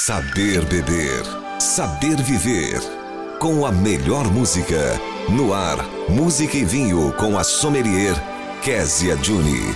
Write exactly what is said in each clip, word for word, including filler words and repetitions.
Saber beber, saber viver. Com a melhor música. No ar, Música e Vinho com a sommelier Kézia Juni.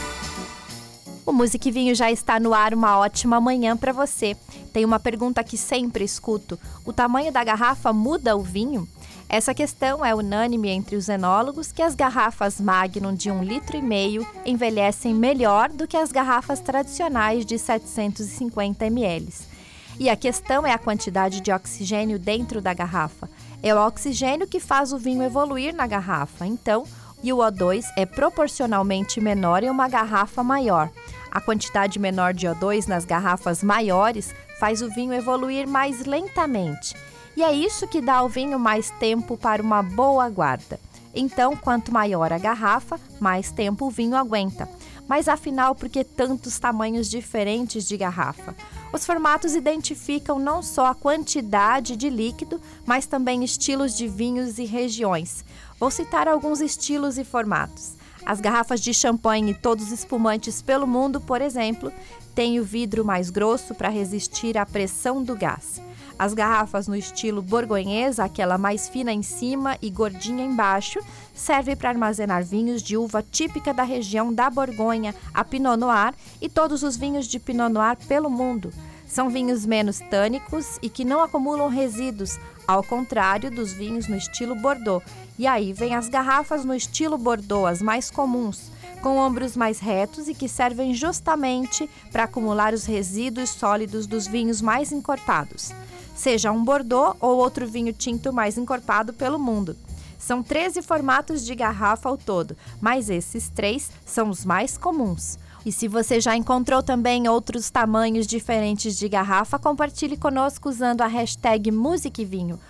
O Música e Vinho já está no ar, uma ótima manhã para você. Tem uma pergunta que sempre escuto: o tamanho da garrafa muda o vinho? Essa questão é unânime entre os enólogos, que as garrafas Magnum de um litro e meio envelhecem melhor do que as garrafas tradicionais de setecentos e cinquenta mililitros. E a questão é a quantidade de oxigênio dentro da garrafa. É o oxigênio que faz o vinho evoluir na garrafa, então, e o O dois é proporcionalmente menor em uma garrafa maior. A quantidade menor de O dois nas garrafas maiores faz o vinho evoluir mais lentamente. E é isso que dá ao vinho mais tempo para uma boa guarda. Então, quanto maior a garrafa, mais tempo o vinho aguenta. Mas afinal, por que tantos tamanhos diferentes de garrafa? Os formatos identificam não só a quantidade de líquido, mas também estilos de vinhos e regiões. Vou citar alguns estilos e formatos. As garrafas de champanhe e todos os espumantes pelo mundo, por exemplo, têm o vidro mais grosso para resistir à pressão do gás. As garrafas no estilo borgonhesa, aquela mais fina em cima e gordinha embaixo, serve para armazenar vinhos de uva típica da região da Borgonha, a Pinot Noir e todos os vinhos de Pinot Noir pelo mundo. São vinhos menos tânicos e que não acumulam resíduos, ao contrário dos vinhos no estilo Bordeaux. E aí vem as garrafas no estilo Bordeaux, as mais comuns, com ombros mais retos e que servem justamente para acumular os resíduos sólidos dos vinhos mais encorpados, seja um Bordeaux ou outro vinho tinto mais encorpado pelo mundo. São treze formatos de garrafa ao todo, mas esses três são os mais comuns. E se você já encontrou também outros tamanhos diferentes de garrafa, compartilhe conosco usando a hashtag Música e Vinho.